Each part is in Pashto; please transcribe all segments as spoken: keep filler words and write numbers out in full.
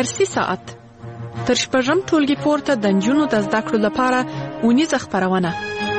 درسي ساعت تر شپږم ټولګي پورته د نجونو د زده کړو لپاره اونیزه خپرونه.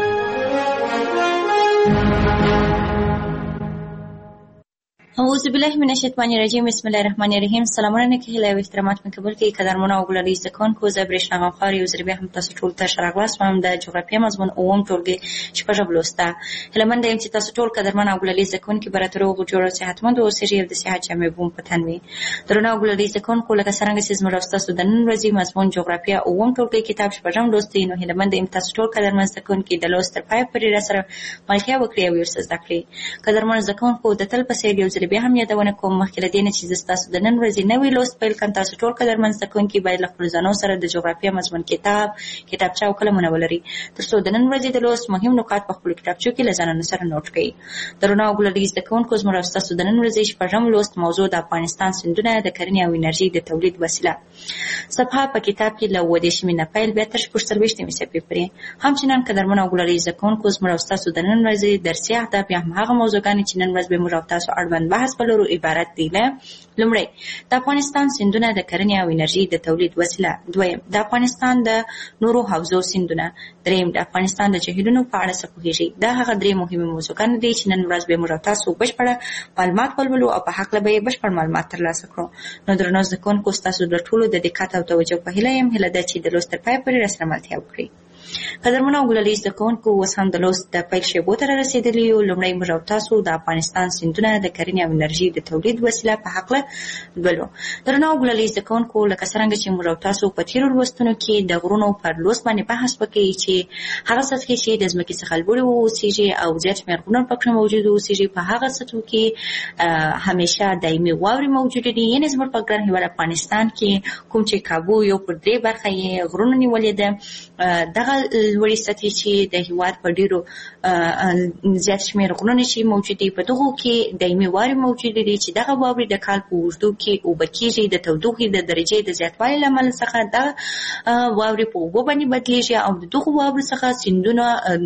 اعوذ بالله من الشیطان الرجیم. بسم الله الرحمن الرحیم. سلامونه کې هله او احترامات مې قبول کړئ. قدرمنه او ګلالي زده کوونکو، زه برېښنا غمخوار یو ځل بیا هم تاسو ټول ته ښه راغلاست. د جغرافیه مضمون اووم ټولګي شپږم لوسته. هیلهمند یم چې تاسو ټول قدرمنه او ګلالي زده کوونکي به راته روغ جوړ او صحتمند اوسئ او د صحت جامې بوم په تن وي. درنو او ګلالي زده کوونکو، لکه څرنګه چې زموږ او ستاسو د نن ورځې مضمون جغرافیه اووم ټولګي کتاب شپږم لوست دی، نو هیلهمند یم تاسو ټول قدرمن زده کوونکي د لوست تر پایه پورې راسره ملتیا وکړئ او ورسره زده کړئ. قدرمن زده کوونکو، د تل په څېر یو ځل بیا هم یادونه کوم مخکې له دې نه چې زه ستاسو د نن ورځې نوی لوست پیل کړم، تاسو ټول قدرمن زده کوونکي باید له خپلو ځانو سره د جغرافیه مضمون کتاب، کتابچه او قلمونه ولرئ، تر څو د نن ورځې د لوست مهم نکات په خپلو کتابچو کې له ځانونو سره نوټ کړئ. درنو او ګلالي زده کوونکو، زموږ او ستاسو د نن ورځې شپږم لوست موضوع د افغانستان سیندونه د کرنې او انرژي د تولید وسیله. صفحه په کتاب کې له اووه دېرشمې نه پیل بیا تر شپږ څلوېښتمې صفحې پورې. همچنان قدرمن او ګلالي زده کوونکو، زموږ او ستاسو د نن ورځې درسي اهداف یا هم هغه موضوعګانې چې نن ورځ به موږ او تاسو اړوند بحث ولرو عبارت دي له: لومړی، د افغانستان سیندونه د کرنې او انرژي د تولید وسیله. دویم، د افغانستان د نورو حوزو سیندونه. دریم، د افغانستان د جهیلونو په اړه څه پوهیږئ. دا هغه درې مهمې موضوعګانې دي چې نن ورځ به موږ او تاسو بشپړه معلومات ولولو او په هکله به یې بشپړ معلومات ترلاسه کړو. نو درنو زده کوونکو، ستاسو د ټولو د دقت او توجه په هیله یم. هیله ده چې د لوست تر پایه پورې راسره ملتیا وکړئ. قدرمنو او ګلالي زده کوونکو، اوس هم د لوست د پیل شېبو ته رارسېدلي یو. لومړی موږ او تاسو د افغانستان سیندونه د کرنې او انرژي د تولید وسیله په هکله لولو. درنو او ګلالي زده کوونکو، لکه څرنګه چې موږ او تاسو په تېرو لوستونو کې د غرونو پر لوست باندې بحث وکړی چې هغه سطحې چې د ځمکې څخه لوړې واوسېږي او زیات شمېر غرونه پکې موجود واوسېږي، په هغه سطحو کې همیشه دایمي واورې موجودې دي. یعنې زموږ په ګران هېواد افغانستان کې کوم چې کابو یو پر درې برخه یې غرونه نیولې ده، دغه لوړې سطحې چې د هېواد په ډېرو زیات شمېر غرونه چې موجود دي، په دغو کې دایمي واورې موجودې دي چې دغه واورې د کال په اوږدو کې اوبه کېږي. د تودوخې د درجې د زیاتوالي له امله څخه دغه واورې په اوبو باندې بدلېږي او د دغو واورو څخه سیندونه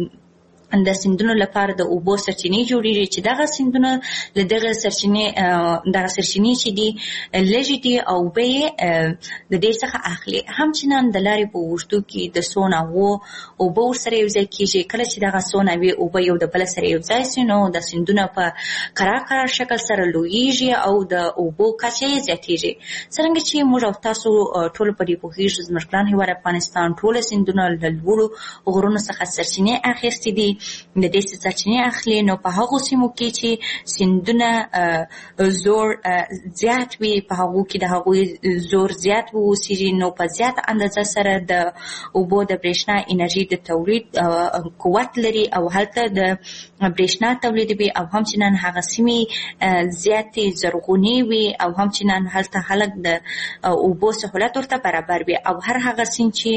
د سیندونو لپاره د اوبو سرچینې جوړېږي چې دغه سیندونه له دغه سرچینې دغه سرچینې چې دي لږې دي او اوبه یې د دې څخه اخلي. همچنان د لارې په اوږدو کې د څو ناوو اوبه ورسره یو ځای کېږي. کله چې دغه څو ناوې اوبه یو د بله سره یو ځای سي، نو د سیندونه په کرار کرار شکل سره لویېږي او د اوبو کچه یې زیاتېږي. څرنګه چې موږ او تاسو ټولو په دې پوهېږو، زموږ ګران هېواد افغانستان ټوله سیندونه له لوړو غرونو څخه سرچینې اخیستې دي. د دې سرچینې اخلي، نو په هغو سیمو کې چې سیندونه زور زیات وي، په هغو کې د هغوی زور زیات واوسېږي، نو په زیاته اندازه سره د اوبو د برېښنا انرژي د تولید قوت لري او هلته د برېښنا تولیدوي او همچنان هغه سیمې زیاتې زرغونې وي او همچنان هلته خلک د اوبو سهولت ورته برابر وي او هر هغه سیند چې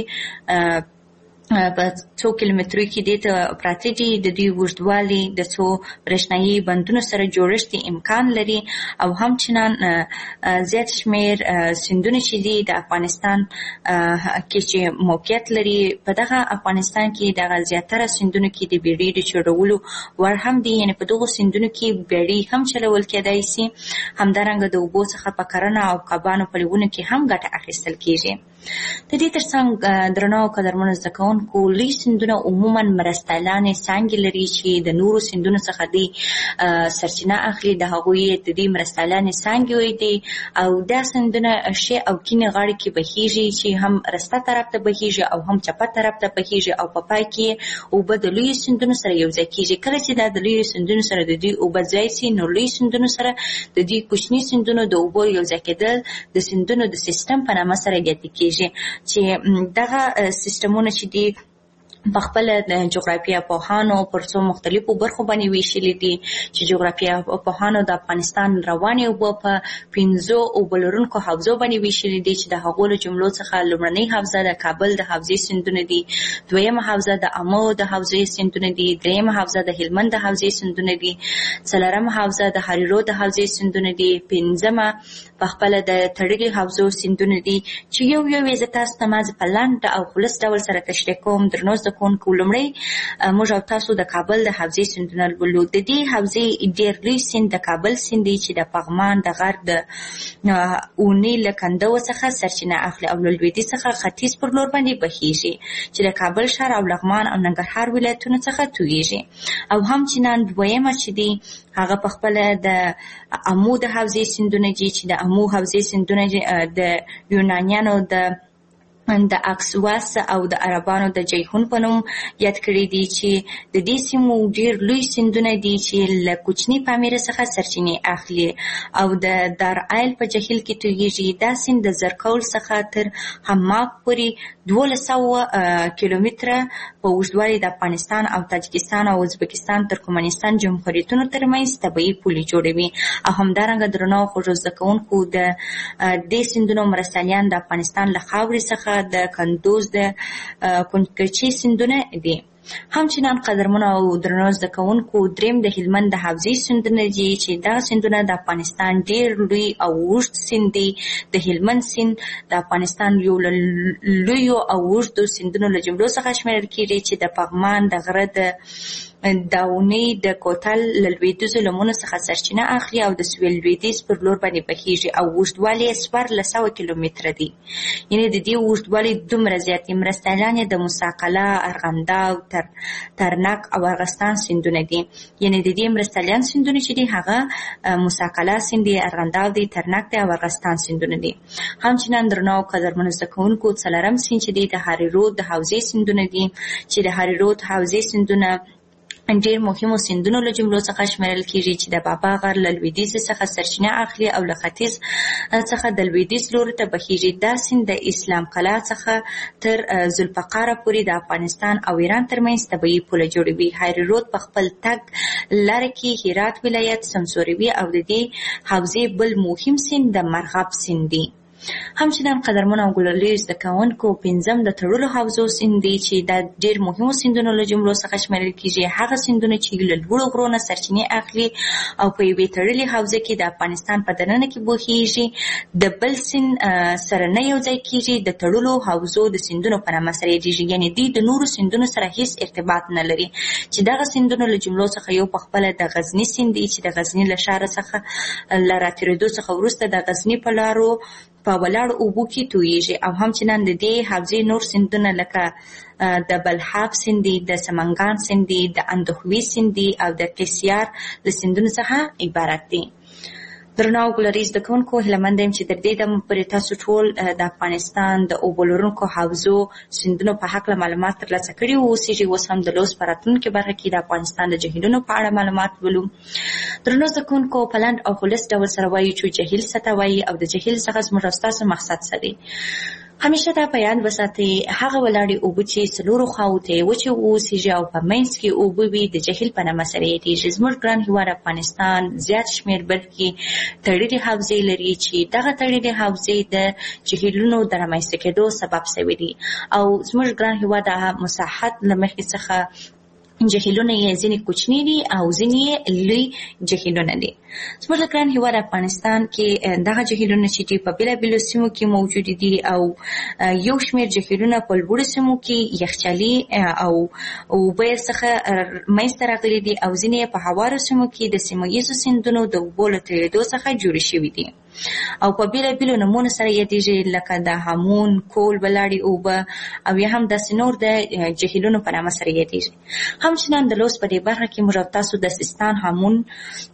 په څو کیلومترو کې دې ته پراته دي، د دوی اوږدوالی د څو برېښنایي بندونو سره جوړښت امکان لري او همچنان زیات شمېر سیندونه چې دي د افغانستان کې چې موقعیت لري، په دغه افغانستان کې دغه زیاتره سیندونو کې د بیړۍ د چلولو وړ هم دي. یعنې په دغو سیندونو کې بیړۍ هم چلول کېدای شي. همدارنګه د اوبو څخه په کرنه او کبانو په لیونو کې هم ګټه اخیستل کېږي. د دې تر څنګ درنو او قدرمنو زده کوونکو، لوی سیندونه عموما مرستیالانې څانګې لري چې د نورو سیندونو څخه دوی سرچینه اخلي. د هغوی د دې مرستیالانې څانګې دي او دا سیندونه ښې او کیڼې غاړې کې بهیږي چې هم رسته طرف ته بهیږي او هم چپه طرف ته بهیږي او په پای کې اوبه د لویو سیندونو سره یو ځای کېږي. کله چې دا د لویو سیندونو سره د دوی اوبه ځای سي، نو لویو سیندونو سره د دوی کوچني سیندونو د اوبو یو ځای کېدل د سیندونو د سیستم په نامه سره یادې کېږي چې دغه سیستمونه چې دي په خپل د جغرافیه پوهانو پر څو مختلفو برخو باندې ویشلي دي چې جغرافیه پوهانو د افغانستان روانې اوبه په پنځو اوبه لرونکو حوزو باندې ویشلي دي چې د هغو له جملو څخه لومړنۍ حوزه د کابل د حوزې سیندونه دي، دویمه حوزه د امو د حوزې سیندونه دي، دریمه حوزه د هلمند د حوزې سیندونه دي، څلورمه حوزه د هریرود د حوزې سیندونه دي، پنځمه په خپل د تړلي حوزو سیندونه دي چې یو یو یې زه تاسو ته مازې په لنډ او خلص ډول سره تشریح کوم. درنو زده کوونکو لومړی موږ او تاسو د کابل د حوزې سیندونه لولو. د دې حوزې ډېر لوی سیند د کابل سیند دی چې د پغمان د غر د اونې له کنډو څخه سرچینه اخلي او له لویدیځ څخه ختیځ پر لور باندې بهیږي چې د کابل ښار او لغمان او ننګرهار ولایتونو څخه تویږي. او همچنان دویمه چې دی هغه په خپله د امو د حوزې سیندونه دي چې د امو حوزې سیندونه د یونانیانو د د اکسواس او د عربانو د جیهون په نوم یاد کړي دي چې د دې سیمو ډېر لوی سیندونه دي چې له کوچني پامیره څخه سرچینې اخلي او د دارایل په جهیل کې تویږي. دا سیند د زرکول څخه تر حماق پورې دولس سوه کیلومتره په اوږدوالي د افغانستان او تاجکستان او ازبکستان ترکمنستان جمهوریتونو ترمنځ طبیعي پولې جوړوي. او همدارنګه درنو خوږو زده کوونکو د دې سیندونو مرستیالان د افغانستان له خاورې څخه د کندوز د کنکرچي سیندونه دي. همچنان قدرمنو او درنو زده کوونکو دریم د هلمند د حوزې سیندونه دي چې دا سیندونه د افغانستان ډېر لوی او اوږد سیند دی. د هلمند سیند د افغانستان یو له لویو او اوږدو سیندونو له جملو څخه شمیرل کېږي چې د پغمان د غره د داونې د کوتل له لویدیځو لمنو څخه سرچینه اخلي او د سویل لویدیځ پر لور باندې بهیږي او اوږدوالی یې څوارلس سوه کیلومتره دی. یعنې د دې اوږدوالی دومره زیات دي. مرستیالان یې د موسی قلعه، ارغنداو، تر ترنک او ارغستان سیندونه دي. یعنې د دې مرستیالان سیندونه چې دي هغه موسی قلعه سیند دی، ارغنداو دی، ترنک دی او ارغستان سیندونه دي. همچنان درنو قدرمنو زده کوونکو څلورم سیند چې دی د هاري رود د حوزې سیندونه دي چې د هاري رود حوزې سیندونه ډېر مهمو سیندونو له جملو څخه شمیرل کېږي چې د بابا غر له لویدیځ څخه سرچینه اخلي او له ختیځ څخه د لویدیځ لوري ته بهیږي. دا سیند د اسلام قلعه څخه تر ذوالفقاره پورې د افغانستان او ایران ترمنځ طبیعي پوله جوړوي. هاري رود په خپل تګ لاره کې هرات ولایت سمسوروي او د دې حوزې بل مهم سیند د مرغاب سیند دی. همچنان قدرمنو او ګلالي زده کوونکو پنځم د تړلو حوزو سیند دی چې دا ډېر مهمو سیندونو له جملو څخه شمیرل کېږي. هغه سیندونه چې له لوړو غرو نه سرچینې اخلي او په یوې تړلې حوزه کې د افغانستان په دننه کې بهیږي، د بل سیند سره نه یو ځای کېږي. د تړلو حوزو د سیندونو په نامه سره یادېږي. یعنې دوی د نورو سیندونو سره هیڅ ارتباط نه لري چې دغه سیندونو له جملو څخه یو په خپله د غزني سیند دی چې د غزني له ښاره څخه له راتېرېدو څخه وروسته د غزني په لارو په ولاړ اوبو کې تویږي. او همچنان د دې حوزې نور سیندونه لکه د بلحاب سیند دی، د سمنګان سیند دی، د اندخوي سیند دی او د قیصیار له سیندونو څخه عبارت دی. درنو ګلالي زده کوونکو هیله یم چې تر دې دمه پورې تاسو ټول د افغانستان د اوبو لرونکو حوزو سیندونو په هکله معلومات ترلاسه کړي واوسېږي. اوس هم د لوست په راتلونکې برخه کې د افغانستان د جهیلونو په اړه معلومات ولو. درنو زده کوونکو په لنډ او خلص ډول سره وایو چې جهیل څه ته وایي او د جهیل څخه زموږ او ستاسو مقصد څه دی. همیشه دا په یاد وساتئ هغه ولاړې اوبه چې څلورو خواوو ته یې وچې واوسېږي او په منځ کې اوبه وي د جهیل په نامه سره یادېږي. زموږ ګران هېواد افغانستان زیات شمېر برخې تړلې حوزې لري چې دغه تړلې حوزې د جهیلونو د رامنځته کېدو سبب شوي دي او زموږ ګران هېواد مساحت له مخې څخه جهیلونه یې ځینې کوچني دي او ځینې یې لوی جهیلونه دي. زموږ د ګران هېواد افغانستان کې دغه جهیلونه چې دي په بېلابېلو سیمو کې موجود دي او یو شمېر جهیلونه په لوړو سیمو کې یخچالي او اوبه یې څخه منځته راغلي دي او ځینې یې په هوارو سیمو کې د سیمه ییزو سیندونو د اوبو له تېرېدو څخه جوړې شوي دي او په بېلابېلو نومونو سره یادېږي لکه د هامون، کول ولاړې اوبه او یا هم داسې نور د جهیلونو په نامه سره یادېږي. همچنان د لوست په دې برخه کې موږ او تاسو د سیستان هامون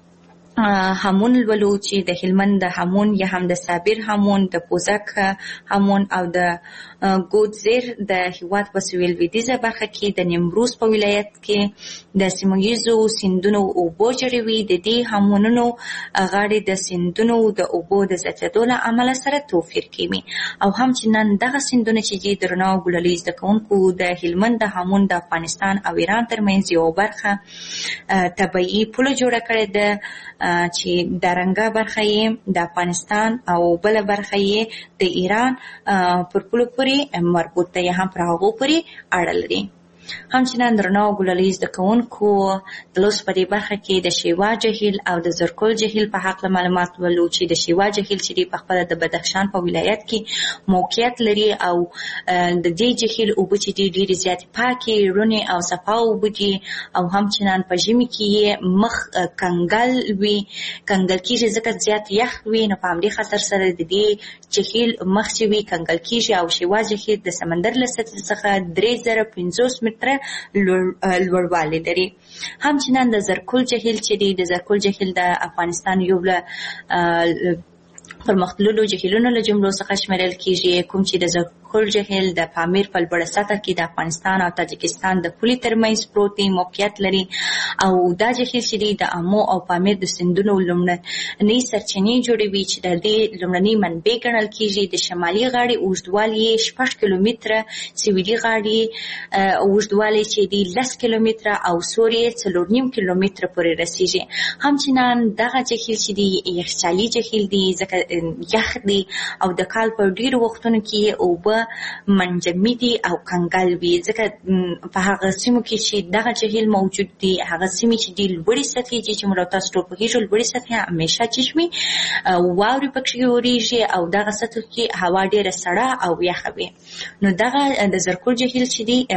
هامون لولو چې د هلمند د هامون یا هم د صابر هامون، د پوزک هامون او د ګودزیر د هېواد په سویل لویدیځه برخه کې د نیمروز په ولایت کې د سیمه ییزو سیندونو اوبو جوړوي. د دې هامونونو غاړې د سیندونو د اوبو د زیاتېدو له امله سره توپیر کوي او همچنان دغه سیندونه چې دي درنو ګلالي زده کوونکو د هلمند د هامون د افغانستان او ایران ترمنځ یوه برخه طبیعي پوله جوړه کړې ده چې درنګه برخه یې د افغانستان او بله برخه یې د ایران پر پولو پورې مربوط ده یا هم پر هغو پورې اړه لري. همچنان درنو او ګلالي زده کوونکو د لوست په دې برخه کې د شیوا جهیل او د زرکل جهیل په حق معلومات ولو چې د شیوا جهیل چې په خپل د بدخشان په ولایت کې موقعیت لري او د دې جهیل اوبه چې دي ډېرې زیاتې پاکې رونې او صفا اوبه دي او همچنان په ژمي کې مخ کنګل وي کنګل کېږي ځکه زیات یخ وي نو په همدې خاطر سره د دې جهیل مخ چې وي کنګل کېږي او شیوا جهیل د سمندر له سطحې څخه درې زره پنځوس متره لوړوالی لري. همچنان د زرکل جهیل چې دی د زرکل جهیل د افغانستان یو له پرمختللو جهیلونو له جملو څخه شمیرل کېږي کوم چې د زرکل جهیل د پامیر په لوړه سطحه کې د افغانستان او تاجکستان د پولې ترمنځ پروت دی موقعیت لري او دا جهیل چې دی د امو او پامیر د سیندونو لومړنۍ سرچینې جوړوي چې د دې لومړنۍ منبع ګڼل کېږي. د شمالي غاړې اوږدوالی یې شپږ کیلومتره سویلي غاړې اوږدوالی چې دی لس کیلومتره او سور یې څلور نیم کیلومتره پورې رسیږي. همچنان دغه جهیل چې دی یخچالي جهیل دی ځکه یخ دی او د کال په ډیرو وختونو کې اوبه منجمدي او کنګل وي ځکه په هغه سیمو کې چې دغه جهیل موجود دی هغه سیمې چې دی لوړې سطحې دي چې موږ تاسو ټول پوهیږو لوړې سطحې همیشه چې وي واورې پکې اورېږي او دغه سطحو کې هوا ډیره سړه او یخه وي. نو دغه د زرکل جهیل چې دی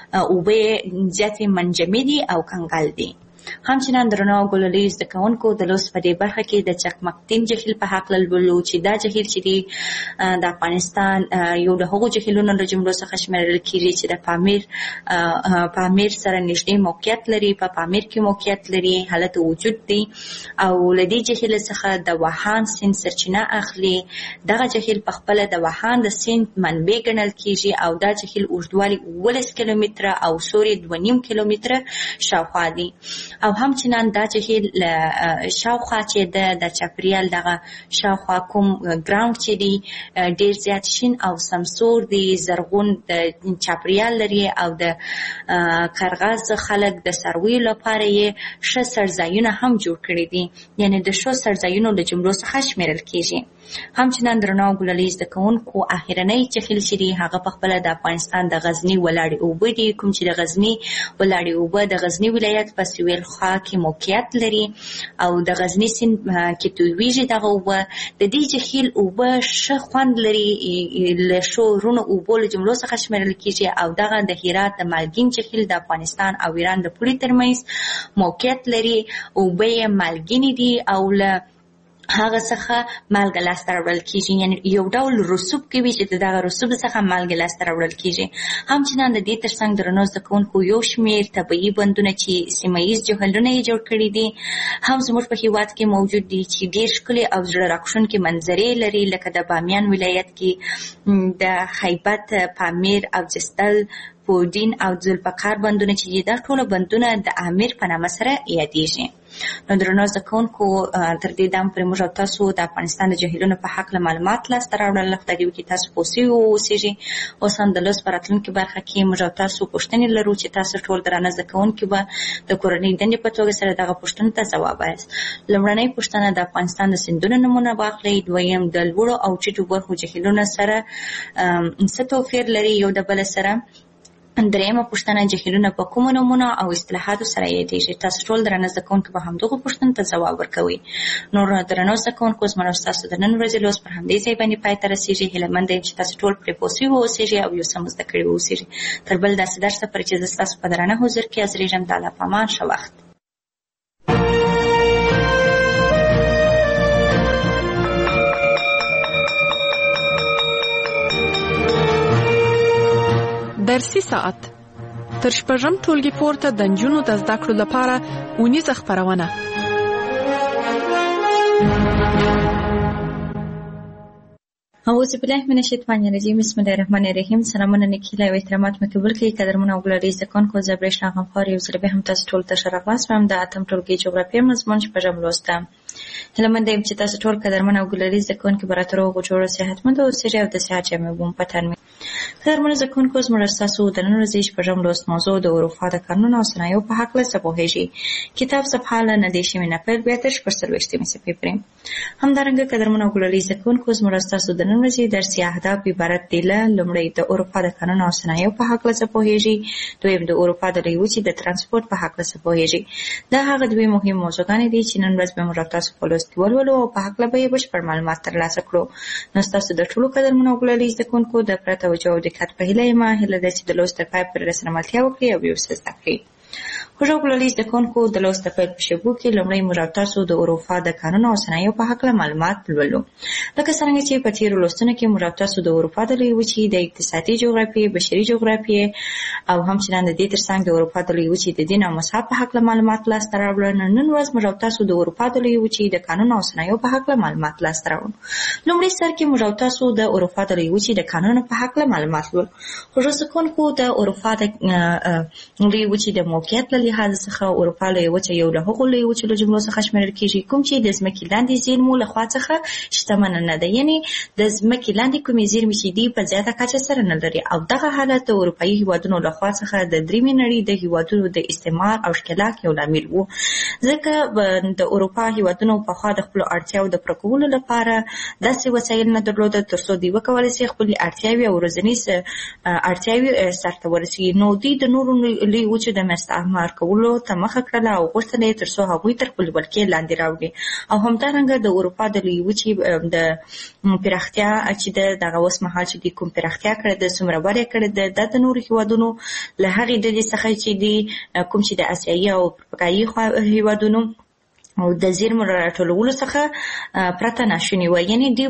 اوبه زیاتې منجمدي او کنګل دي. همچنان درنو ګلالي زده کوونکو د لوست په دې برخه کې د چکمکتین جهیل په حق لولو چې دا جهیل چې دی د افغانستان یو د هغو جهیلونو له جملو څخه شمیرل کېږي چې د پامیر پامیر سره نږدې موقعیت لري په پا پامیر کې موقعیت لري حالت وجود دی او له دې جهیل څخه د وهان سیند سرچینه اخلي. دغه جهیل په خپل د وهان د سیند منبع ګڼل کېږي او دا جهیل اوږدوالی اوولس کیلومتره او سور یې دوه نیم کیلومتره شاوخوا دی او همچنان دا جهیل شاوخوا چې د د چاپریال دغه شاوخوا کوم ګراوند چې دی ډیر زیات شین او سمسور دی زرغون د چاپریال لري او د قرغاز خلک د سرویو لپاره یې ښه سرځایونه هم جوړ کړي دي یعنی د ښو سرځایونو له جملو څخه شمیرل کېږي. همچنان درنو ګلالي زده کوونکو اخرنۍ جهیل چې دی هغه په خپله د افغانستان د غزني ولاړې اوبه دي کوم چې د غزني ولاړې اوبه د غزني ولایت په سویل خوا کې موقعیت لري او د غزني سیند کې تویږي دغه اوبه. د دې جهیل اوبه ښه خوند لري له ښو رونو اوبو له جملو څخه شمیرل کېږي او دغه د هرات د مالګین جهیل د افغانستان او ایران د پولې ترمنځ موقعیت لري. اوبه یې مالګینې دي او له هغه څخه مالګه لاسته راوړل کېږي یعنی یو ډول رسوب کوي چې د دغه رسوب څخه مالګه لاسته راوړل کېږي. همچنان د دې ترڅنګ درنو زده کوونکو یو شمېر طبیعي بندونه چې سیمه ییز جهیلونه یې جوړ کړي دي هم زموږ په هېواد کې موجود دي چې ډېر ښکلې او زړه راښکونکې منظرې لري لکه د بامیان ولایت کې د خیبت پامیر او جستل پودین او ذوالفقار بندونه چې دا ټول بندونه د امیر په نامه سره یادېږي. نو درنو زده کوونکو تر دې دم پورې موږ او تاسو د افغانستان د جهیلونو په هکله معلومات لاسته راوړل. خدای دې وکړي تاسو پوه سوي واوسېږئ. اوس هم د لوست په راتلونکي برخه کې موږ او تاسو پوښتنې لرو چې تاسو ټول درانه زده کوونکي به د کورنۍ دندې په توګه سره دغه پوښتنو ته ځواب وایاست. لومړنۍ پوښتنه د افغانستان د سیندونو نومونه واخلئ. دویم د لوړو او ټیټو برخو جهیلونو سره څه توپیر لري یو د بل سره. دریمه پوښتنه جهیلونه په کومو نومونو او اصطلاحاتو سره یادېږي. تاسو ټول درانه زده کوونکي به همدغو پوښتنو ته ځواب ورکوئ. نور درنو زده کوونکو زما او ستاسو د نن ورځې لوست پر همدې ځای باندې پای ته رسېږي. هیله یم چې تاسو ټول پرې پوه سوي واوسېږئ او یو څه مو زده کړي واوسېږئ. تر بل داسې درسه پورې چې زه ستاسو په درانه حضور کې حاضرېږم د الله په امان. ښه وخت. درسي ساعت تر شپږم ټولګي پورته د نجونو د زده کړو لپاره اونیزه خپرونه. اعوذ بالله من الشیطان الرجیم. بسم الله الرحمن الرحیم. سلامونه نیکی له احترامات مې قبول کړئ. قدرمن او ګلالي زده کوونکو زه برېښنا غمخوار یو ځل بیا هم تاسو ټول ته ښه راغلاست وایم د اتم ټولګي جغرافیې مضمون شپږم لوست. هله من دیم چې تاسو ټول قدرمن او ګلري زده کوونکي به راته روغ جوړ صحتمند اوسئ او د صحت جامې بوم پتن قدرمن زده کوونکو زموږ ستاسو د نن ورځې شپږم لوست موضوع د اروپا د قانون او صنایعو په هکله څه پوهیږئ. کتاب صفحه له نه دېرشمې نه پیل بیا تر شپږ څلوېښتمې صفحې پورې. همدارنګه قدرمن او ګلري زده کوونکو زموږ ستاسو د نن ورځې درسي اهداف عبارت دي له لومړی د اروپا د قانون او صنایعو په هکله څه پوهیږئ، دویم د اروپا د لویې وچې د ترانسپورت په هکله څه پوهیږئ. دا هغه دوې مهم موضوعګانې دي چې نن ورځ به موږ تاسو په لوست کې ولولو او په هکله به یې بشپړ معلومات ترلاسه کړو. نو ستاسو د ټولو قدرمنو او ګلري زده کوونکو د پوره توجه او دقت په هیله یم. هیله ده چې د لوست تر پای پورې راسره ملتیا وکړئ او یو څه زده کړئ. خوږو ګلري زده کوونکو د لوست د پیل په شیبو کې لومړی موږ تاسو د اروپا د قانون او صنایعو په هکله معلومات لولو. لکه څرنګه چې په تېرو لوستونو کې موږ تاسو د اروپا د لویې وچې د اقتصادي جغرافیې، بشري جغرافیې او همچنان د دې ترڅنګ د اروپا د لویې وچې د دین او مذهب په هکله معلومات لاسته راوړل. نن ورځ موږ تاسو د اروپا د لویې وچې د قانون او صنایعو په هکله معلومات لاسته راوړو. لومړی سر کې موږ تاسو د اروپا د لویې وچې د قانون په هکله معلومات لولو. خوږو زده کوونکو د اروپا د لویې وچې د موقعیت له لحاظ څخه اروپا لویه وچه یو له هغو لویو وچو له جملو څخه شمیرل کېږي کوم چې د ځمکې لاندې زیرمو له خوا څخه شتمنه نه ده، یعنې د ځمکې لاندې کومې زیرمې چې دي په زیاته کچه سره نه لري. او دغه حالت د اروپایي هیوادونو له خوا څخه د دریمې نړۍ د هیوادونو د استعمار او ښکېلاک یو لامل و، ځکه د اروپا هیوادونو پخوا د خپلو اړتیاوو د پوره کولو لپاره داسې وسایل نه درلودل تر څو دوی وکولی شي خپلې اړتیاوې او ورځنیز اړتیاوې سرته ورسوي. نو دوی د نورو لویو وچو د استعمار کولو ته مخه کړله او غوښتل یې تر څو هغوی تر خپلې ولکې لاندې راوړي. او همدارنګه د اروپا د لویې وچې د پراختیا چې ده دغه اوس مهال چې دوی کوم پراختیا کړې ده، څومره وده یې کړې ده، دا د نورو هېوادونو له هغې ډلې څخه چې دي کوم چې د اسیایي او افریقایي هېوادونو او د زیرمو راټولولو څخه پرته ناشونې وه، یعنې دوی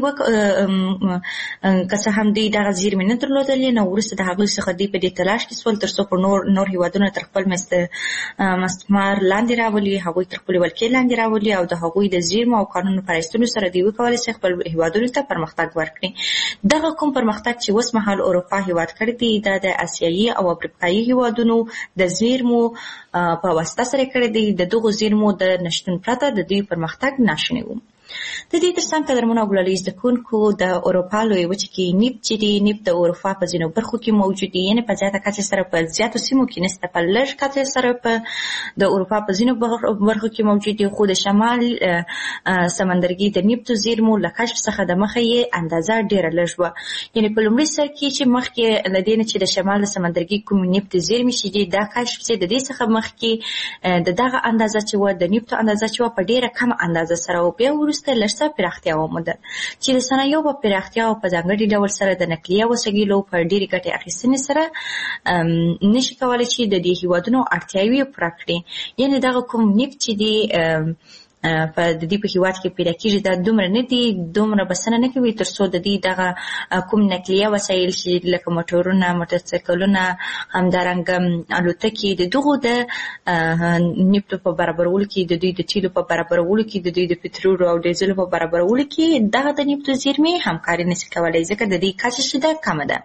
که څه هم دوی دغه زیرمې نه درلودلې، نو وروسته د هغوی څخه دوی په دې تلاش کې سول تر څو په نور نور هېوادونه تر خپل مستعمار لاندې راولي، هغوی تر خپلې ولکې لاندې راولي او د هغوی د زیرمو او قانونو په رایستلو سره دوی وکولی شي خپل هېوادونو ته پرمختګ ورکړي. دغه کوم پرمختګ چې اوس مهال اروپا هېواد کړی دی دا د اسیایي او افریقایي هېوادونو د زیرمو په واسطه سره کړی دی. د دغو زیرمو د نشتون پرته د دوی پرمختګ ناشونی و. د دې ترڅنګ قدرمنو او ګلري زده کوونکو د اروپا لویې وچې کې نفت چې دی نفت د اروپا په ځینو برخو کې موجود دی، یعنې په زیاته کچه سره په زیاتو سیمو کې نشته، په لږ کچه سره په د اروپا په ځینو برخو کې موجود دی، خو د شمال سمندرګي د نفتو زیرمو له کشف څخه د مخه یې اندازه ډېره لږ وه. یعنې په لومړي سر کې چې مخکې له دې نه چې د شمال سمندرګي کوم نفت زیرمې چې دي دا کشف چې د دې څخه مخکې د دغه اندازه چې وه د نفتو اندازه چې وه په ډېره کمه اندازه سره و. بیا وروسته لږ څه پراختیا وموندل چې د صنایعو په پراختیا او په ځانګړي ډول سره د نقلیه وسایلو په ډېرې ګټې اخیستنې سره نشي کولی چې د دې هېوادونو اړتیاوې پوره کړي. یعنې دغه کوم نفت چې دی په د دې په هېواد کې پیدا کېږي دا دومره نه دي، دومره بسنه نه کوي تر څو د دې دغه کوم نقلیه وسایل چې لکه موټرونه، موټرسایکلونه، همدارنګه الوتکې د دغو د نفتو په برابرولو کې، د دوی د تیلو په برابرولو کې، د دوی د پټرولو او ډیزلو په برابرولو کې دغه د نفتو زیرمې همکاري نشي کولی ځکه د دې کچه چې ده کمه ده.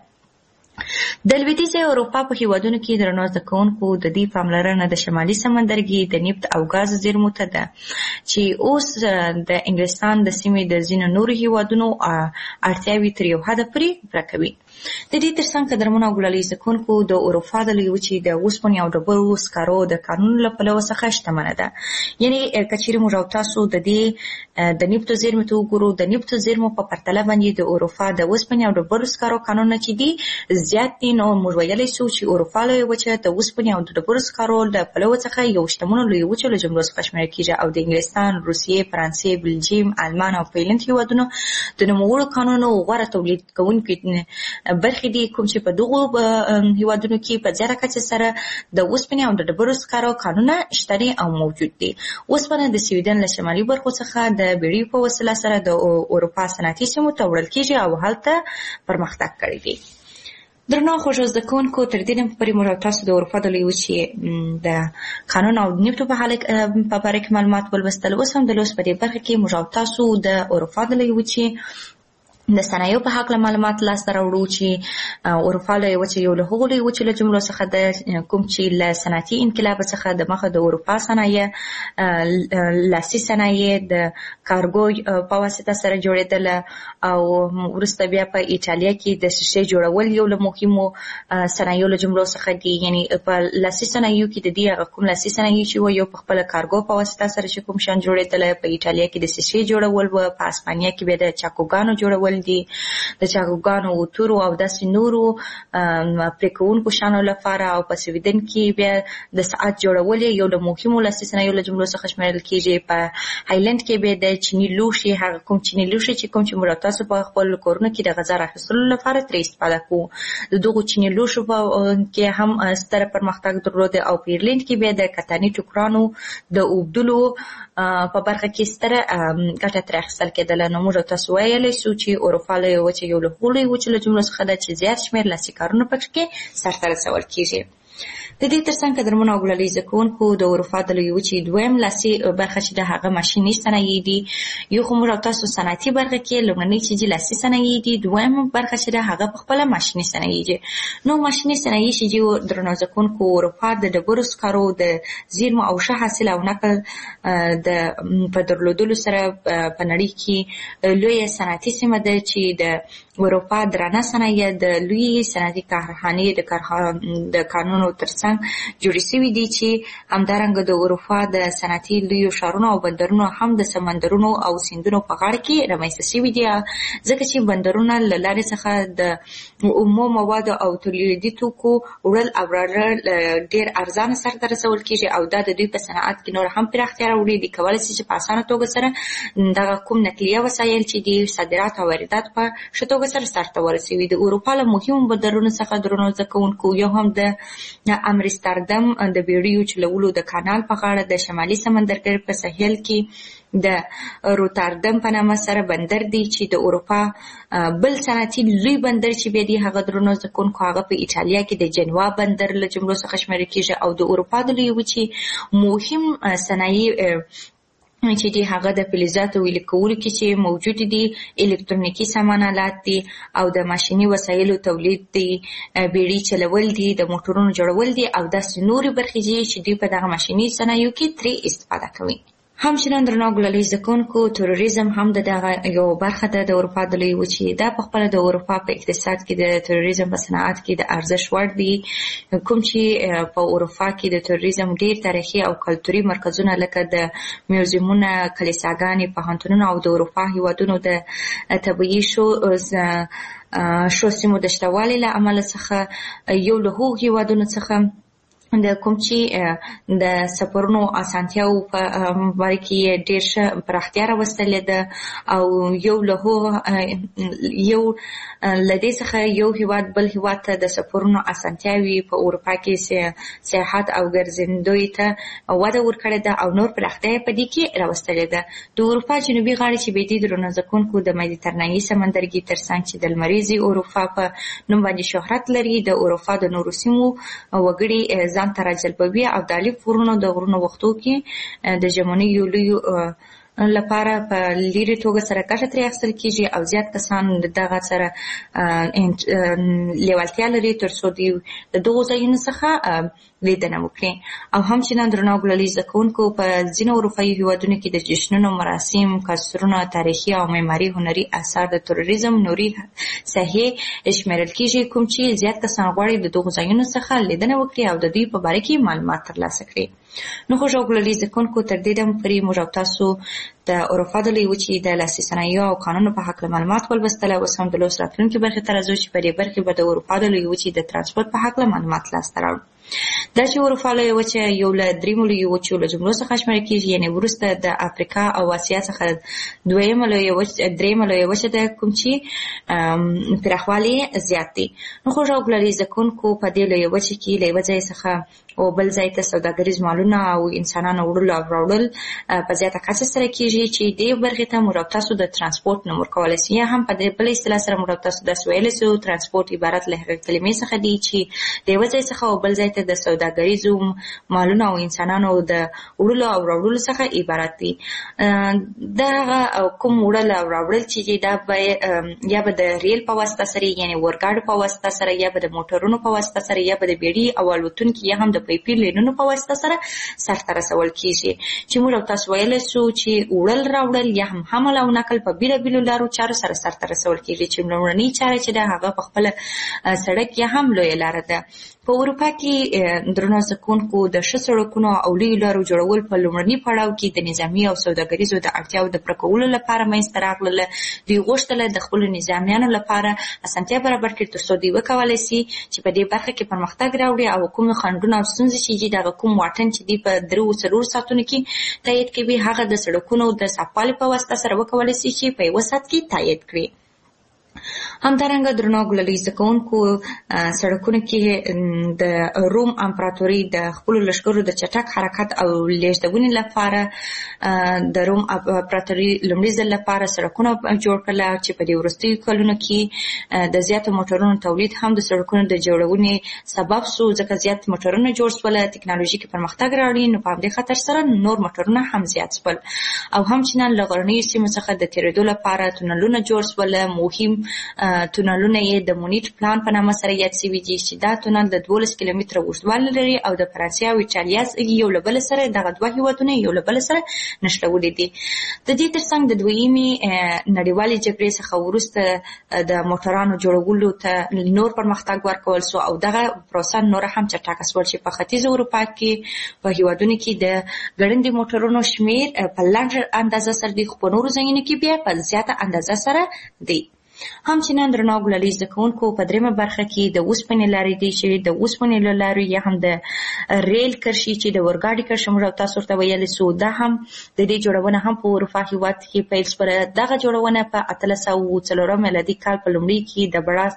د لوېدیځې اروپا په هېوادونو کې درنو زده کوونکو د دې پاملرنه د شمالي سمندرګي د نفت او ګازو زیرمو ته ده چې اوس د انګلستان د سیمې د ځینو نورو هېوادونو اړتیاوې تر یو حده پورې پوره کوي. د دې ترڅنګ قدرمنو او ګلري زده کوونکو د اروپا د لویې وچې د اوسپنې او ډبرو سکرو د قانون له پلوه څخه شتمنه ده. یعنې که چیرې موږ او تاسو د دې د نفتو زیرمو ته وګورو، د نفتو زیرمو په پرتله باندې د اروپا د اوسپنې او ډبرو سکرو قانونونه چې دي زیات دي، نو موږ ویلی شو چې اروپا لویه وچه د اوسپنې او د ډبرو سکرو د پلوه څخه یو شتمنو لویو وچو له جملو څخه شمیرل کېږي او د انګلستان، روسیې، فرانسې، بلجیم، آلمان او فنلنډ هېوادونو د نوموړو قانونو غوره تولید کوونکي برخې دي کوم چې په دغو هېوادونو کې په زیاته کچه سره د اوسپنې او د ډبرو سکرو قانونونه شته دي او موجود دي. اوسپنه د سویډن له شمالي برخو څخه د بیړیو په وسیله سره د اروپا صنعتي سیمو ته وړل کېږي او هلته پرمختګ کړی دی. درنو خوږو زده کوونکو تر دې نه پورې موږ تاسو د اروپا د لویې وچې د قانون او نفتو په باره کې معلومات ولوستل. اوس هم د لوست په دې برخه کې موږ تاسو د اروپا د لویې وچې د صنایعو په هکله معلومات لاسته راوړو چې اروپا لویه وچه یو له هغو لویو وچو له جملو څخه ده کوم چې له صنعتي انقلاب څخه د مخه د اروپا صنایع لاسي صنایع د کارګو په واسطه سره جوړېدله او وروسته بیا په ایټالیا کې د شیشې جوړول یو له مهمو صنایعو له جملو څخه دي. یعنی په لاسي صنایعو کې د دې هغه کوم لاسي صنایع چې وو یو په خپله کارګو په واسطه سره چې کوم شیان جوړېدله، په ایټالیا کې د شیشې جوړول وو، په اسپانیا کې بیا د چاکوګانو جوړول دي، د چاکوګانو اوتورو او داسې نورو پرې کوونکو شیانو لپاره، او په سویډن کې بیا د ساعت جوړول یو له مهمو لاسي صنایعو له جملو څخه شمیرل کېږي. په هایلند کې بیا د چیني لوښي، هغه کوم چیني لوښي چې کوم چې موږ تاسو په خپل کورونو کې د غذا راخیستلو لپاره ترې استفاده کوو، د دغو چیني لوښو کې هم ستره پرمختګ درلود. او په ایرلند کې بیا د کتاني ټوکرانو د اوبدلو په برخه کې ستره ګټه ترې اخیستل کېدله. نو موږ تاسو ویلی سو چې اروپا لویه وچه یو له هغو لویو وچو له جملو څخه ده چې زیات شمېر لاسي کارونه پکې سرته رسول کېږي. د دې ترڅنګ قدرمنو او ګلالي زده کوونکو د اروپا د لویې وچې دویم لاسي برخه چې د هغه ماشیني صنایع دي. یو خو موږ او تاسو صنعتي برخه کې لومړنۍ چې دي لاسي صنایع دي، دویم برخه چې د هغه په خپله ماشیني صنایع دي. نو ماشیني صنایع چې دي درنو زده کوونکو اروپا د ډبرو سکرو د زیرمو او ښه حاصل او نقل د په درلودلو سره په نړۍ کې لویه صنعتي سیمه ده چې د اروپا درانه صنایع د لویې صنعتي کارخانې د کانونو ترڅنګ جوړې شوي دي چې همدارنګه د اروپا د صنعتي لویو ښارونو او بندرونو هم د سمندرونو او سیندونو په غاړه کې رامنځته شوي دي، ځکه چې بندرونه له لارې څخه د اومو موادو او تولیدي توکو وړل او راوړل ډېر ارزانه سرته رسول کېږي، او دا د دوی په صنعت کې نور هم پراختیا راوړي. دوی کولی شي چې په اسانه توګه سره دغه کوم نقلیه وسایل چې دي صادرات او واردات په ښه توګه سره سرته ورسوي. د اروپا له مهمو بندرونو څخه درنو زده کوونکو یو هم د امستردام د بیړیو چلولو د کانال په غاړه د شمالي سمندرګر په ساحل کې د روتردام په نامه سره بندر دی چې د اروپا بل صنعتي لوی بندر چې بیا دی هغه درنو زده کوونکو هغه په ایټالیا کې د جنوا بندر له جملو څخه شمیرل کېږي. او د اروپا د لویې وچې مهم صنایع چې دي هغه د فلزاتو ویلې کولو کې چې موجود دي، الکترونیکي سامان آلات دي، او د ماشیني وسایلو تولید دي، بیړۍ چلول دي، د موټرونو جوړول دي، او داسې نورې برخې دي چې دوی په دغه ماشیني صنایعو کې ترې استفاده کوي. همچنان درنو ګلالي زده کوونکو تروریزم هم د دغه یو برخه ده د اروپا د لویې وچې. دا په خپله د اروپا په اقتصاد کې د تروریزم په صنعت کې د ارزښت وړ دي، کوم چې په اروپا کې د تروریزم ډېر تاریخي او کلتوري مرکزونه لکه د میوزیمونه، کلیساګانې، پوهنتونونه او د اروپا هېوادونو د طبیعي شو شو سیمو د شتوالي له امله څخه یو له هغو هېوادونو څخه د کوم چې د سفرونو اسانتیاو په باره کې ډېر ښه پراختیا راوستلې ده، او یو له هغو یو له دې څخه یو هېواد بل هېواد ته د سفرونو اسانتیاوې په اروپا کې سیاحت او ګرځندوی ته وده ورکړې ده، او نور پراختیا یې په دې کې راوستلې ده. د اروپا جنوبي غاړې چې بیا دي درنو زده کوونکو د مدیترانهي سمندرګي ترڅنګ چې د لمریزې اروپا په نوم باندې شهرت لري، د اروپا د نورو سیمو وګړي ځان ته راجلبوي، او د الف غرونو د غرونو وختو کې د ژمنیو لویو لپاره په لیرې توګه سره ګټه ترې اخیستل کېږي، او زیات کسان دغه سره لیوالتیا لري تر څو دوی د دغو ځایونو څخه لیدنه وکړي. او همچنان درنو ګلالي زده کوونکو په ځینو اروپایي هېوادونو کې د جشنونو، مراسم، کلتورونه، تاریخي او معماري هنري اثار د تروریزم نوري ساحې شمیرل کېږي، کوم چې زیات کسان غواړي د دغو ځایونو څخه لیدنه وکړي او د دوی په باره کې معلومات ترلاسه کړي. نو خوږو ګلالي زده کوونکو تر دې دمه پورې موږ او تاسو د اروپا د لویې وچې د لاسي صنایعو او کانونو په هکله معلومات ولوستل. اوس هم د لوست راتلونکې برخې ته راځو چې په دې برخې به د اروپا د لویې وچې د ترانسپورت په هکله معلومات لاسته راوړو. دا چې اروپا لویه وچه یو له دریمو لویو وچو له جملو څخه شمیرل کېږي، یعنې وروسته د افریقا او اسیا څخه دویمه لویه وچه دریمه لویه وچه ده، کوم چې پراخوالی زیات دی. نو خوږو ګلالي زده کوونکو په دې لویه وچه کې له یوه ځای څخه او بل ځای ته سوداګریز مالونه او انسانانو وړلو او راوړل په زیاته کچه سره کېږي، چې دې برخې ته موږ او تاسو د ترانسپورت نوم ورکولی سو، یا هم په دې بله اصطلاح سره موږ او تاسو داسې ویلی سو ترانسپورت عبارت له هغې کلمې څخه دی چې د یوه ځای څخه او بل ځای ته چې د سوداګریزو مالونو او انسانانو د وړلو او راوړلو څخه عبارت دي. دا کوم وړل او راوړل چې دا به یا به د ریل په واسطه سره یعنی ورګاډ په واسطه سره یا به د موټرونو په واسطه سره یا به د بیړۍ او الوتونکو یا هم د پیپي لینونو په واسطه سره سرته رسول کیږي. چې موږ تاسو ویل سو چې وړل راوړل یا هم حمل او نقل په بیل بیل لارو چارو سره سرته رسول کیږي چې لومړنی چاره چې دا هغه په خپل سړک یا هم لوی لار ده. په اروپا کې درنو زکونکو د ښه سړکونو او لوی لارو جوړول په لومړني پړاو کې د نظامي او سوداګریزو د اړتیاو د پوره کولو لپاره منځته راغلل. دوی غوښتل د خپلو نظامیانو لپاره اسانتیا برابر کړي ترڅو دوی وکولای شي چې په دې برخه کې پرمختګ راوړي او کوم خنډونه او ستونزې چې د کوم واټن چې دی په درو څلور ساعتونو کې تایید کوي هغه د سړکونو د صفالي په واسطه سره وکولای شي چې په یو ساعت کې تایید کړي. همدارنګه درنو ګلالي زکونکو سړکونو کې د روم امپراتوري د خپل لشکرو د چټک حرکت او لیږدونې لپاره د روم امپراتوري لومړي ځل لپاره سړکونه جوړ کړل چې په دې وروستیو کلونو کې د زیاتو موټرونو تولید هم د سړکونو د جوړونې سبب شو ځکه زیات موټرونه جوړ شول ټکنالوژیکي پرمختګ راوړي نو په دې خاطر سره نور موټرونه هم زیات شول او هم چې نن لغړنۍ سیمو څخه د تیرېدو لپاره تونلونه جوړ شول. مهم تونلونه یې د مونیټ پلان په نامه سره یاد شوي دي چې دا تونل د دولس کیلومتره اوږدوالی لري او د فرانسې او ایټالیا یو له بل سره دغه دوه هیوادونه یو له بل سره نښلولي دي. د دې ترڅنګ د دویمې نړیوالې جګړې څخه وروسته د موټرانو جوړولو ته نور پرمختګ ورکول سو او دغه پروسه نور هم چټکه شول چې په ختیځ اروپا کې په هیوادونو کې د ګړندي موټرونو شمیر په لږ اندازه سره دی خو په نورو ځایونو کې بیا په زیاته اندازه سره دی. هم چې نن درنو ګلالي زکونکو په دریمه برخه کې د اوسپنې لارې دي چې د اوسپنې له لارې یا هم د ریل کرښې چې د ورګاډي کرښه موږ تاسو ورته ویلې سو دا هم د دې جوړونه هم په اروپا هیواد کې پیل شوه. دغه جوړونه په اتلس سوه څلورم میلادي کال په لومړي کې د بړاس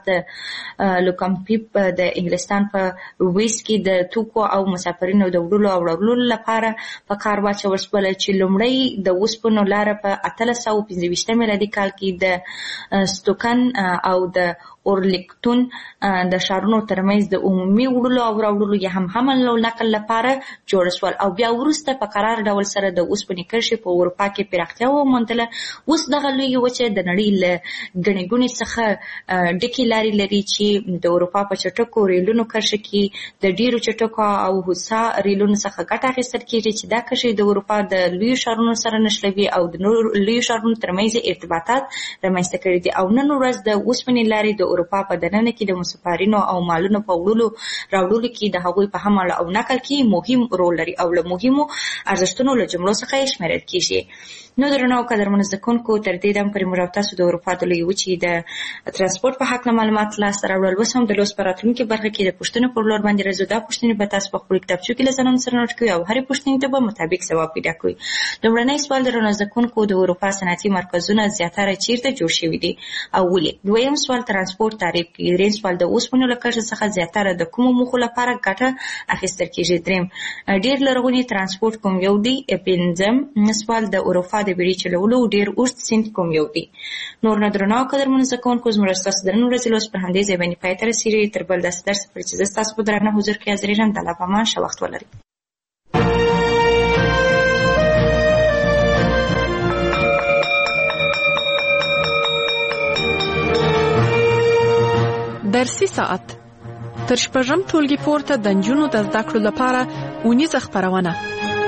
د لوکمپیپ د انګلستان په ویس کې د توکو او مسافرینو د وړلو او راوړلو لپاره په کار واچول شول چې لومړی د اوسپنو لاره په اتلس سوه پنځه ویشتم میلادي کال کې د ستوکن او د اورلیکتون د ښارونو ترمنځ د عمومي وړلو او راوړلو یا هم حمل او نقل لپاره جوړ شول او بیا وروسته په قرار ډول سره د اوسپنې کرښې په اروپا کې پراختیا وموندله. اوس دغه لویه وچه د نړۍ له ګڼې ګوڼې څخه ډکې لارې لري چې د اروپا په چټکو ریلونو کرښه کې د ډیرو چټکو او هوسا ریلونو څخه ګټه اخیستل کېږي چې دا کرښې د اروپا د لویو ښارونو سره نښلوي او د نورو لویو ښارونو ترمنځ ارتباطات رامنځته کړي دي. او نن ورځ د اوسپنې لارې د اروپا په دننه کې د مسافرینو او مالونو په وړلو راوړلو کې د هغوی په حمل او نقل کې مهم رول لري او له مهمو ارزښتونو له جملو څخه یې شمیرل کېږي. نو درنو قدرمنو زکونکو تر دې دم پورې موږ تاسو د اروپا د لویې وچې د ترانسپورت په هکله معلومات لاسته راوړل. اوس هم د لوست په راتلونکي برخه کې د پوښتنو پر لور باندې راځو. دا پوښتنې به تاسو په خپلو کتابچو کې له ځانونو سره نوټ کوئ او هرې پوښتنې ته به مطابق ځواب پیدا کوئ. لومړنی سوال درنو زکونکو د اروپا صنعتي مرکزونه زیاتره چیرته جوړ شوي دي او ولې؟ دویم سوال ترانسپورت تعریف کړئ. دریم سوال د اوسپنو له کرښې څخه زیاتره د کومو موخو لپاره ګټه اخیستل کېږي؟ دریم ډېر لرغونی ترانسپورت کوم یو دی؟ پنځم سوال د اروپا د بیړۍ چلولو ډېر اوږد سیند کوم یو دی؟ نور نه درنو قدرمنو زده کوونکو زموږ ستاسو د نن ورځې لوست په همدې ځای باندې پای ته رسېږي. تر بل داسې درس پورې چې زه ستاسو په درانه حضور کې حاضرېږم د الله په امان ښه وخت ولرئ. درسي ساعت تر شپږم ټولګي پورته د نجونو د زده کړو لپاره اونیزه خپرونه.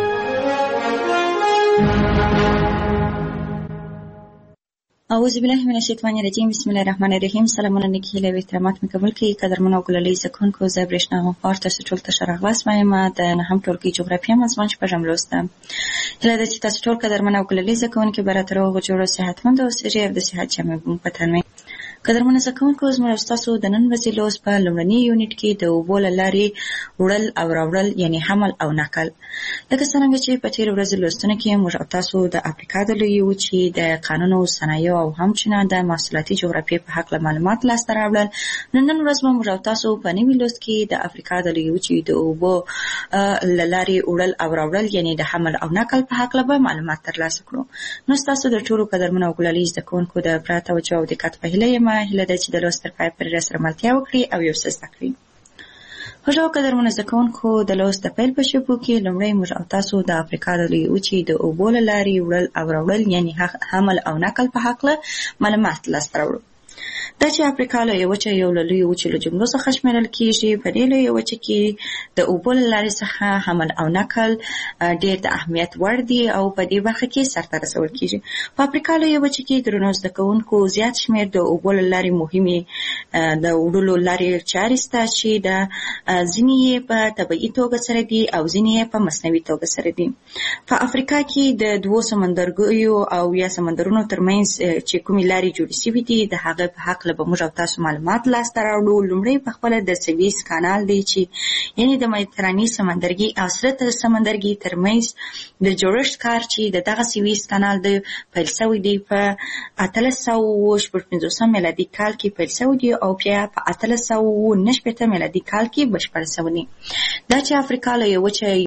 اعوذ بالله من الشیطان الرجیم بسم الله الرحمن الرحیم. سلامونه نیکی له احترامات مې قبول کړئ. قدرمنو ګلالي زکونکو زه برېښنا غوښار تاسو ټول ته ښه راغلاست وایم. د نهم ټولګي جغرافیه مضمون شپږم لوست ده. هیله ده چې تاسو ټول قدرمنو ګلالي زکونکي به راته روغ جوړ او صحتمند اوسئ او د صحت جامې مو په تن وي. قدرمنو زکونکو زموږ ستاسو د نن ورځې لوست په لومړني یونټ کې د اوبو له لارې وړل او راوړل یعنې حمل او نقل. لکه څرنګه چې په تېرو ورځو لوستونو کې موږ او تاسو د افریقا د لویې وچې د قانونو صنایعو او همچنان د محصولاتي جغرافیې په هکله معلومات لاسته راوړل. نو نن ورځ به موږ او تاسو په نوي لوست کې د افریقا د لویې وچې د اوبو له لارې وړل او راوړل یعنې د حمل او نقل په هکله به معلومات ترلاسه کړو. نو ستاسو د ټولو قدرمنو او ګلالي زده کوونکو د پوره توجه او دقت په هیله یم. هیله ده چې د لوست تر پای پورې راسره ملتیا وکړي او یو څه زده کړي. خوږو قدرمنو زده کوونکو د لوست د پیل په شپو کې لومړی موږ او تاسو د افریقا د لویې وچې د اوبو له لارې وړل او راوړل یعنې حمل او نقل په هکله معلومات لاسته راوړو. دا چې افریقا لویه وچه یو له لویو وچو له جملو څخه شمیرل کیږي. په دې لویه وچه کې د اوبو له لارې څخه حمل او نقل ډېر د اهمیت وړ دي او په دې برخه کې سرته رسول کیږي. په افریقا لویه وچه کې درنو زده کوونکو زیات شمیر د اوبو له لارې مهمې د وړلو لارې چارې شته چې د ځینې یې په طبیعي توګه سره دي او ځینې یې په مصنوعي توګه سره دي. په افریقا کې د دوو سمندرګیو او یا سمندرونو ترمنځ چې کومې لارې جوړې شوي دي د هغه په هکله به موږ او تاسو معلومات لاسته راوړو. لومړی په خپله د سویس کانال دی چې یعنې د مدیترانې سمندرګي او سره سمندرګي ترمنځ د جوړښت کار چې د دغه سویس کانال د پیل شوی دی په اتلس سوه اووه شپږ پنځوسم میلادي کال کې پیل شوی دی او بیا په اتلس سوه اووه نهه شپېته میلادي کال کې بشپړ شوی دی. دا چې افریقا لویه وچه